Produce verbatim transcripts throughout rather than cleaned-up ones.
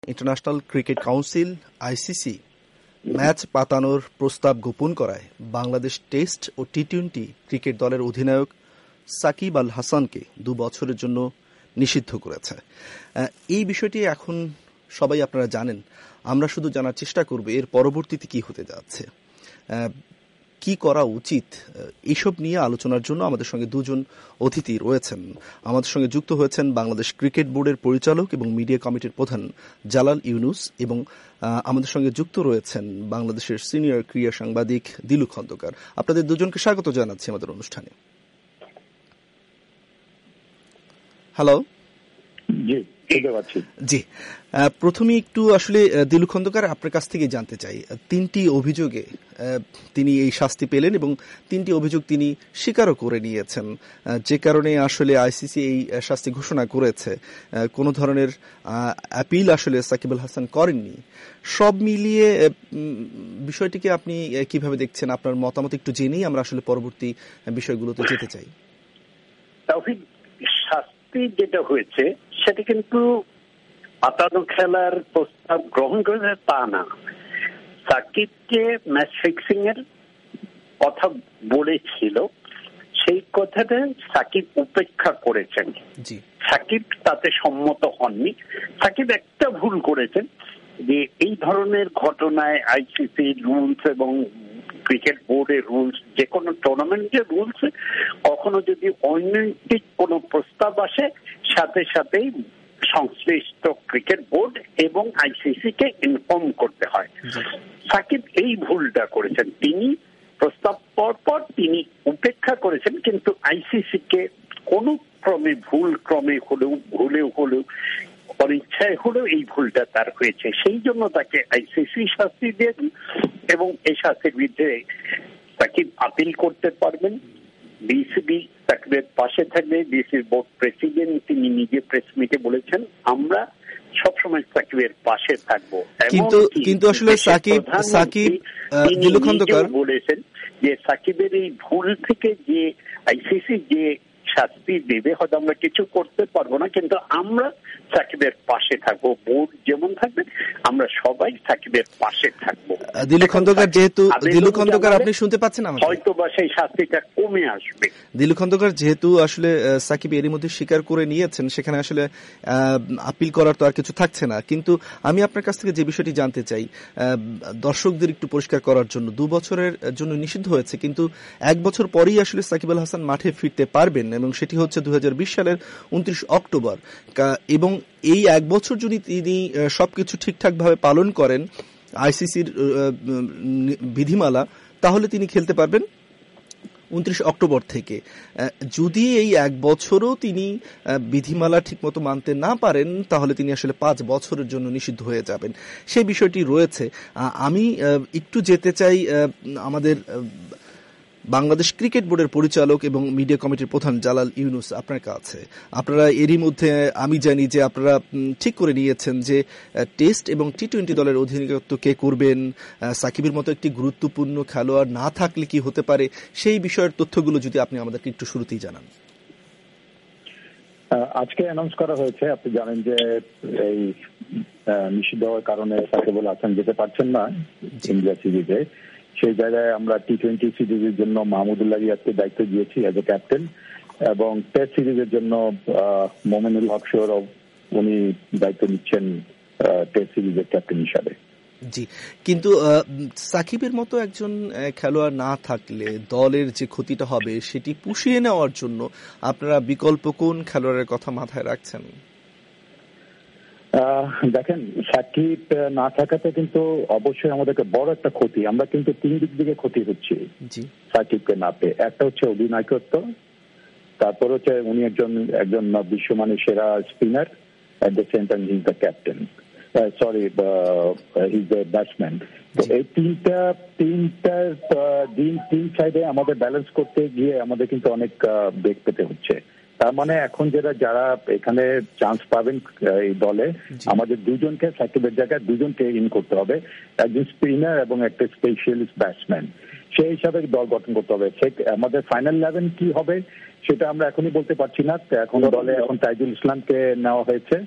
International cricket council ICC match পাতানোর প্রস্তাব গোপন করায় বাংলাদেশ টেস্ট ও টি টোয়েন্টি ক্রিকেট দলের অধিনায়ক সাকিব আল হাসানকে দু বছরের জন্য নিষিদ্ধ করেছে। এই বিষয়টি এখন সবাই আপনারা জানেন, আমরা শুধু জানার চেষ্টা করব এর পরবর্তীতে কি হতে যাচ্ছে, কি করা উচিত। এইসব নিয়ে আলোচনার জন্য আমাদের সঙ্গে দুজন অতিথি রয়েছেন। আমাদের সঙ্গে যুক্ত হয়েছেন বাংলাদেশ ক্রিকেট বোর্ডের পরিচালক এবং মিডিয়া কমিটির প্রধান জালাল ইউনুস, এবং আমাদের সঙ্গে যুক্ত রয়েছেন বাংলাদেশের সিনিয়র ক্রীড়া সাংবাদিক দিলু খন্দকার। আপনাদের দুজনকে স্বাগত জানাচ্ছি আমাদের অনুষ্ঠানে। হ্যালো। জি, প্রথমে একটু আসলে দিলু খন্দকার আপনার কাছ থেকে জানতে চাই, তিনটি অভিযোগে তিনি এই শাস্তি পেলেন এবং তিনটি অভিযোগ তিনি স্বীকারও করে নিয়েছেন, যে কারণে আসলে আইসিসি এই শাস্তি ঘোষণা করেছে। কোনো ধরনের অ্যাপিল আসলে সাকিব আল হাসান করেননি। সব মিলিয়ে বিষয়টিকে আপনি কিভাবে দেখছেন? আপনার মতামত একটু জেনেই আমরা আসলে পরবর্তী বিষয়গুলোতে যেতে চাই। যেটা হয়েছে সেটা কিন্তু পাতানো খেলার প্রস্তাব গ্রহণ করেছে তা না, সাকিবকে ম্যাচ ফিক্সিং এর কথা বলেছিল, সেই কথাটা সাকিব উপেক্ষা করেছেন। সাকিব তাতে সম্মত হননি। সাকিব একটা ভুল করেছেন যে এই ধরনের ঘটনায় আইসিসি রুলস এবং ক্রিকেট বোর্ডের রুলস, যে কোনো টুর্নামেন্টের রুলস, কখনো যদি অনৈতিক কোনো প্রস্তাব আসে সাথে সাথেই সংশ্লিষ্ট ক্রিকেট বোর্ড এবং আইসিসি কে ইনফর্ম করতে হয়। সাকিব এই ভুলটা করেছেন। তিনি প্রস্তাব পর পর তিনি উপেক্ষা করেছেন, কিন্তু আইসিসি কে কোনো ক্রমে ভুল ক্রমে হলেও ভুলেও হলেও অনিচ্ছায় হলেও এই ভুলটা তার হয়েছে। সেই জন্য তাকে আইসিসি শাস্তি দিয়েছেন এবং এই শাস্তির বিরুদ্ধে সাকিব আপিল করতে পারবেন। বিসিবি সাকিবের পাশে থাকবে। বিসিবি বোর্ড প্রেসিডেন্ট তিনি নিজে প্রেস মিটে বলেছেন, আমরা সবসময় সাকিবের পাশে থাকবো। কিন্তু কিন্তু আসলে সাকিব সাকিব দিলু খন্দকার বলেছেন যে সাকিবের এই ভুল থেকে যে আইসিসি যে শাস্তি দেবে, হয়তো আমরা কিছু করতে পারবো না, কিন্তু আমরা সাকিবের পাশে থাকবো। বোর্ড যেমন থাকবে আমরা সবাই সাকিবের পাশে থাকবো। দিলু খন্দকার যেহেতু দিলু খন্দকার আপনি শুনতে পাচ্ছেন আমাকে? হয়তো বা সেই শাস্তিটা কমে আসবে। দিলু খন্দকার যেহেতু আসলে সাকিব এরই মধ্যে স্বীকার করে নিয়েছেন, সেখানে আসলে আপিল করার তো আর কিছু থাকছে না। কিন্তু আমি আপনার কাছ থেকে যে বিষয়টি জানতে চাই, দর্শকদের একটু পরিষ্কার করার জন্য, দু বছরের জন্য নিষিদ্ধ হয়েছে, কিন্তু এক বছর পরেই আসলে সাকিব আল হাসান মাঠে ফিরতে পারবেন এবং সেটি হচ্ছে দুই হাজার বিশ সালের উনত্রিশ অক্টোবর। এবং এই এক বছর যদি তিনি সবকিছু ঠিকঠাক ভাবে পালন করেন আইসিসির বিধিমালা, তাহলে তিনি খেলতে পারবেন উনত্রিশ অক্টোবর থেকে। যদি এই এক বছরও তিনি বিধিমালা ঠিকমতো মানতে না পারেন, তাহলে তিনি আসলে পাঁচ বছরের জন্য নিষিদ্ধ হয়ে যাবেন। সেই বিষয়টি রয়েছে। আমি একটু যেতে চাই আমাদের বাংলাদেশ ক্রিকেট বোর্ডের পরিচালক এবং মিডিয়া কমিটির প্রধান জালাল ইউনুস আপনার কাছে। আপনারা এরই মধ্যে আমি জানি যে আপনারা ঠিক করে নিয়েছেন যে টেস্ট এবং টি টোয়েন্টি দলের অধিনায়কত্ব কে করবেন, সাকিবের মতো একটি গুরুত্বপূর্ণ খেলোয়াড় না থাকলে কি হতে পারে, সেই বিষয়ের তথ্যগুলো যদি আপনি আমাদেরকে একটু শুরুতেই জানান। আজকে অ্যানাউন্স করা হয়েছে, আপনি জানেন যে এই নিষিদ্ধ হওয়ার কারণে সাকিব আল হাসান যেতে পারছেন না ইন্ডিয়া সিরিজে। সেই জায়গায় আমরা টি টোয়েন্টি সিরিজের জন্য মাহমুদুল্লাহ রিয়াদকে দায়িত্ব দিয়েছি এজ এ ক্যাপ্টেন, এবং টেস্ট সিরিজের জন্য মোমিনুল হক সৌরভ উনি দায়িত্ব নিচ্ছেন টেস্ট সিরিজের ক্যাপ্টেন হিসাবে। জি, কিন্তু সাকিবের মতো একজন খেলোয়াড় না থাকলে দলের যে ক্ষতিটা হবে সেটি পুষিয়ে নেওয়ার জন্য আপনারা বিকল্প কোন খেলোয়াড়ের কথা মাথায় রাখছেন? দেখেন, সাকিব না থাকাতে কিন্তু অবশ্যই আমাদেরকে বড় একটা ক্ষতি। আমরা কিন্তু তিন দিক থেকে ক্ষতি হচ্ছে সাকিবকে না পেয়ে। একটা হচ্ছে অধিনায়কত্ব, তারপর হচ্ছে উনি একজন একজন বিশ্বমানের সেরা spinner, at the same time he is the captain, sorry he is the batsman. তো এই তিনটা তিনটা দিন তিন সাইডে আমাদের ব্যালেন্স করতে গিয়ে আমাদের কিন্তু অনেক বেগ পেতে হচ্ছে। তার মানে এখন যারা যারা এখানে চান্স পাবেন এই দলে, আমাদের দুজনকে সাকিবের জায়গায় দুজনকে ইন করতে হবে, একজন স্পিনার এবং একটা স্পেশালিস্ট ব্যাটসম্যান। সেই হিসাবে দল গঠন করতে হবে। আমাদের ফাইনাল ইলেভেন কি হবে সেটা আমরা এখনই বলতে পারছি না। এখন দলে এখন তাইজুল ইসলামকে নেওয়া হয়েছে,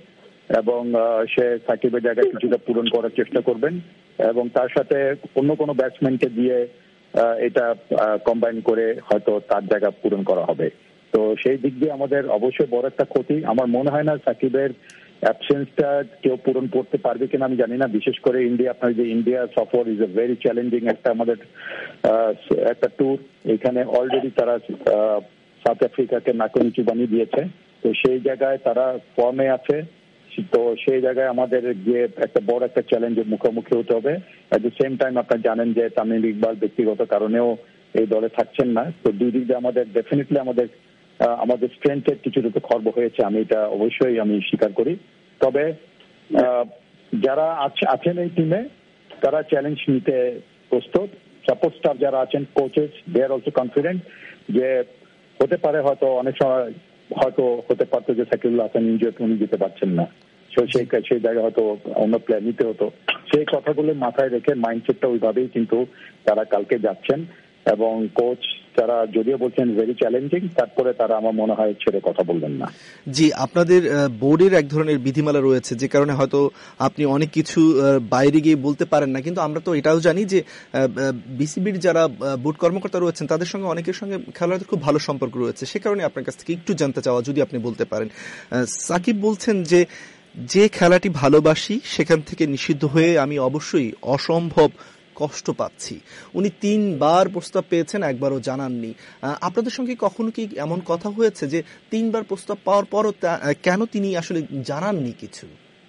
এবং সে সাকিবের জায়গায় কিছুটা পূরণ করার চেষ্টা করবেন এবং তার সাথে অন্য কোনো ব্যাটসম্যানকে দিয়ে এটা কম্বাইন করে হয়তো তার জায়গা পূরণ করা হবে। তো সেই দিক দিয়ে আমাদের অবশ্যই বড় একটা ক্ষতি। আমার মনে হয় না সাকিবের অ্যাবসেন্সটা কেউ পূরণ করতে পারবে কিনা আমি জানি না, বিশেষ করে ইন্ডিয়া। আপনার যে ইন্ডিয়া সফর ইজ এ ভেরি চ্যালেঞ্জিং একটা আমাদের একটা ট্যুর। এখানে অলরেডি তারা সাউথ আফ্রিকাকে নাকে নিচু বানিয়ে দিয়েছে, তো সেই জায়গায় তারা ফর্মে আছে। তো সেই জায়গায় আমাদের যে একটা বড় একটা চ্যালেঞ্জের মুখোমুখি হতে হবে। অ্যাট দ্য সেম টাইম আপনারা জানেন যে তামিম ইকবাল ব্যক্তিগত কারণেও এই দলে থাকছেন না। তো দুই দিক দিয়ে আমাদের ডেফিনেটলি আমাদের আমাদের স্ট্রেংথের কিছুটা তো খর্ব হয়েছে, আমি এটা অবশ্যই আমি স্বীকার করি। তবে যারা আছেন এই টিমে তারা চ্যালেঞ্জ নিতে প্রস্তুত। সাপোর্ট স্টাফ যারা আছেন, coaches, they are also confident যে হতে পারে হয়তো অনেক সময় হয়তো হতে পারতো যে সাকিবুল হাসান ইনজুরি উনি দিতে পারছেন না, সেই সেই জায়গায় হয়তো অন্য প্লেয়ার নিতে হতো। সেই কথাগুলো মাথায় রেখে মাইন্ডসেটটা ওইভাবেই কিন্তু তারা কালকে যাচ্ছেন এবং কোচ যারা যদিও বলছেন ভেরি চ্যালেঞ্জিং, তারপরে তারা আমার মনে হয় ছেড়ে কথা বলবেন না। জি, আপনাদের বোর্ডের এক ধরনের বিধিমালা রয়েছে যে কারণে হয়তো আপনি অনেক কিছু বাইরে গিয়ে বলতে পারেন না, কিন্তু আমরা তো এটাও জানি যে বিসিবির যারা বোর্ড কর্মকর্তা রয়েছেন তাদের সঙ্গে অনেকের সঙ্গে খেলোয়াড়দের খুব ভালো সম্পর্ক রয়েছে। সে কারণে আপনার কাছ থেকে একটু জানতে চাওয়া, যদি আপনি বলতে পারেন। সাকিব বলছেন যে যে খেলাটি ভালোবাসি সেখান থেকে নিষিদ্ধ হয়ে আমি অবশ্যই অসম্ভব কষ্ট পাচ্ছি। উনি তিনবার প্রস্তাব পেয়েছেন, একবারও জানাননি। আপনাদের সঙ্গে কখনো কি এমন কথা হয়েছে যে তিনবার প্রস্তাব পাওয়ার পরও কেন তিনি আসলে জানাননি কিছু?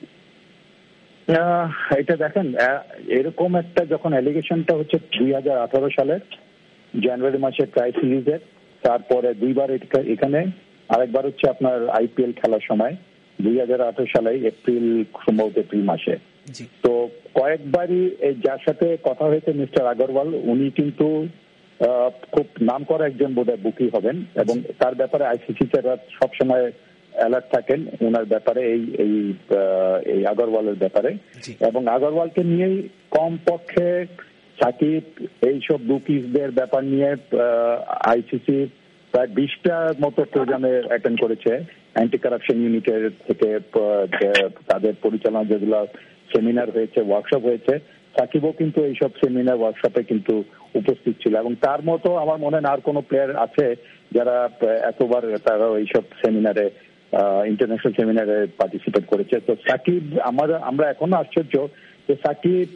এটা দেখেন, এরকম একটা যখন অ্যালিগেশনটা হচ্ছে দুই হাজার আঠারো সালের জানুয়ারি মাসের ট্রাই সিরিজের, তারপরে দুইবার এখানে, আরেকবার হচ্ছে আপনার আইপিএল খেলার সময় দুই হাজার আঠারো সালে এপ্রিল, সম্ভবত এপ্রিল মাসে। তো কয়েকবারই যার সাথে কথা হয়েছে মিস্টার আগরওয়াল, উনি কিন্তু খুব নাম করা একজন বোধহয় বুকি হবেন এবং তার ব্যাপারে আইসিসি তারা সবসময় অ্যালার্ট থাকেন ওনার ব্যাপারে, এই এই আগরওয়ালের ব্যাপারে। এবং আগরওয়ালকে নিয়েই কমপক্ষে সাকিব এইসব বুকিজদের ব্যাপার নিয়ে আইসিসি প্রায় বিশটার মতো প্রোগ্রামে অ্যাটেন্ড করেছে। অ্যান্টি কারাপশন ইউনিটের থেকে তাদের পরিচালনা যেগুলো সেমিনার হয়েছে, ওয়ার্কশপ হয়েছে, সাকিবও কিন্তু এইসব সেমিনার ওয়ার্কশপে কিন্তু উপস্থিত ছিল। এবং তার মতো আমার মনে হয় আর কোনো প্লেয়ার আছে যারা এতবার তারা এইসব সেমিনারে, ইন্টারন্যাশনাল সেমিনারে পার্টিসিপেট করেছে। তো সাকিব, আমরা আমরা এখনো আশ্চর্য যে সাকিব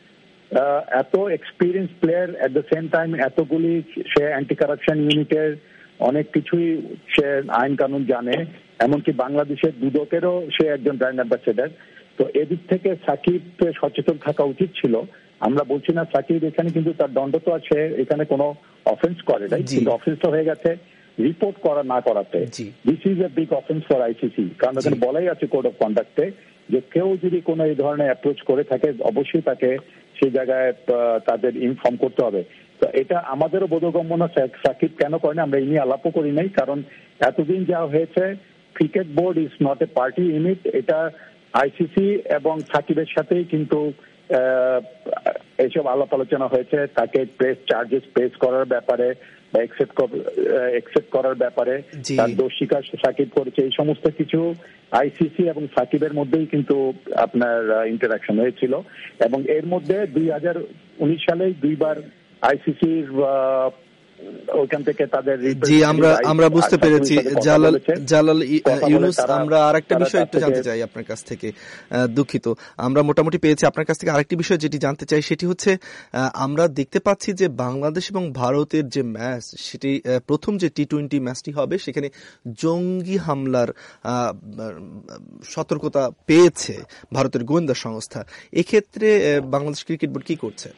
এত experience player, at the same time এতগুলি সে অ্যান্টি কারাপশন ইউনিটের অনেক কিছুই সে আইন কানুন জানে, এমনকি বাংলাদেশের দুদকেরও সে একজন ব্র্যান্ড অ্যাম্বাসেডার। তো এদিক থেকে সাকিব সচেতন থাকা উচিত ছিল। আমরা বলছি না সাকিব এখানে, কিন্তু তার দণ্ড তো আছে, এখানে কোনো অফেন্স করে নাই, কিন্তু অফেন্সটা হয়ে গেছে রিপোর্ট করা না করাতে। This is a big offence for ICC, কারণ এখানে বলাই আছে কোড অফ কন্ডাক্টে যে কেউ যদি কোনো এই ধরনের অ্যাপ্রোচ করে থাকে অবশ্যই তাকে সেই জায়গায় তাদের ইনফর্ম করতে হবে। তো এটা আমাদেরও বোধগম্য না সাকিব কেন করে না, আমরা এই নিয়ে আলাপও করি নাই, কারণ এতদিন যা হয়েছে cricket board is not a party unit. এটা আইসিসি এবং সাকিবের সাথেই কিন্তু এইসব আলাপ আলোচনা হয়েছে, তাকে প্রেস চার্জেস প্রেস করার ব্যাপারে বা একসেপ্ট করার ব্যাপারে তার দোষ স্বীকার সাকিব করেছে। এই সমস্ত কিছু আইসিসি এবং সাকিবের মধ্যেই কিন্তু আপনার ইন্টারাকশন হয়েছিল। এবং এর মধ্যে দুই হাজার উনিশ সালেই দুইবার আইসিসির ওইখান থেকে তাদের জি আমরা আমরা বুঝতে পেরেছি। জালাল জালাল ইউনুস, আমরা আরেকটা বিষয় একটু জানতে চাই আপনার কাছ থেকে। দুঃখিত, আমরা মোটামুটি পেয়েছি আপনার কাছ থেকে। আরেকটি বিষয় যেটি জানতে চাই সেটি হচ্ছে, আমরা দেখতে পাচ্ছি যে বাংলাদেশ এবং ভারতের যে ম্যাচ, সেটি প্রথম যে টি টোয়েন্টি ম্যাচটি হবে সেখানে জঙ্গি হামলার সতর্কতা পেয়েছে ভারতের গোয়েন্দা সংস্থা। এক্ষেত্রে বাংলাদেশ ক্রিকেট বোর্ড কি করছে?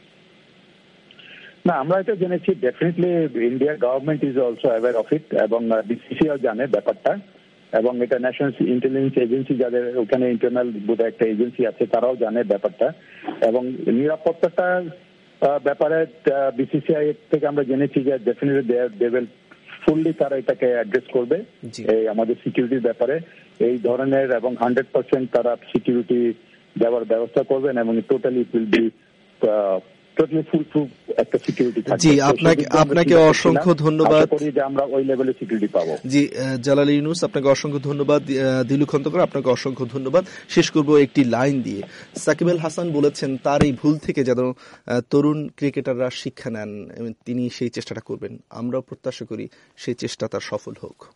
না, আমরা এটা জেনেছি ডেফিনেটলি ইন্ডিয়ার government is also aware of it এবং বিসিসিআই জানে ব্যাপারটা, এবং এটা ন্যাশনাল ইন্টেলিজেন্স এজেন্সি, যাদের ওখানে ইন্টারনাল বোধহয় একটা এজেন্সি আছে, তারাও জানে ব্যাপারটা। এবং নিরাপত্তাটার ব্যাপারে বিসিসিআই থেকে আমরা জেনেছি যে ডেফিনেটলি দে উইল ফুললি তারা এটাকে অ্যাড্রেস করবে এই আমাদের সিকিউরিটির ব্যাপারে এই ধরনের, এবং হান্ড্রেড পার্সেন্ট তারা সিকিউরিটি দেওয়ার ব্যবস্থা করবেন এবং totally it will be totally foolproof একটা সিকিউরিটি থাকবে। জি, আপনাকে আপনাকে অসংখ্য ধন্যবাদ। আশা করি যে আমরা ওই লেভেলের সিকিউরিটি পাবো। জি, জালাল ইউনুস আপনাকে অসংখ্য ধন্যবাদ। দিলু খন্দকার আপনাকে অসংখ্য ধন্যবাদ। শেষ করব একটি লাইন দিয়ে। সাকিব আল হাসান বলেছেন তার এই ভুল থেকে যেন তরুণ ক্রিকেটাররা শিক্ষা নেন, তিনি সেই চেষ্টাটা করবেন। আমরাও প্রত্যাশা করি সেই চেষ্টা তার সফল হোক।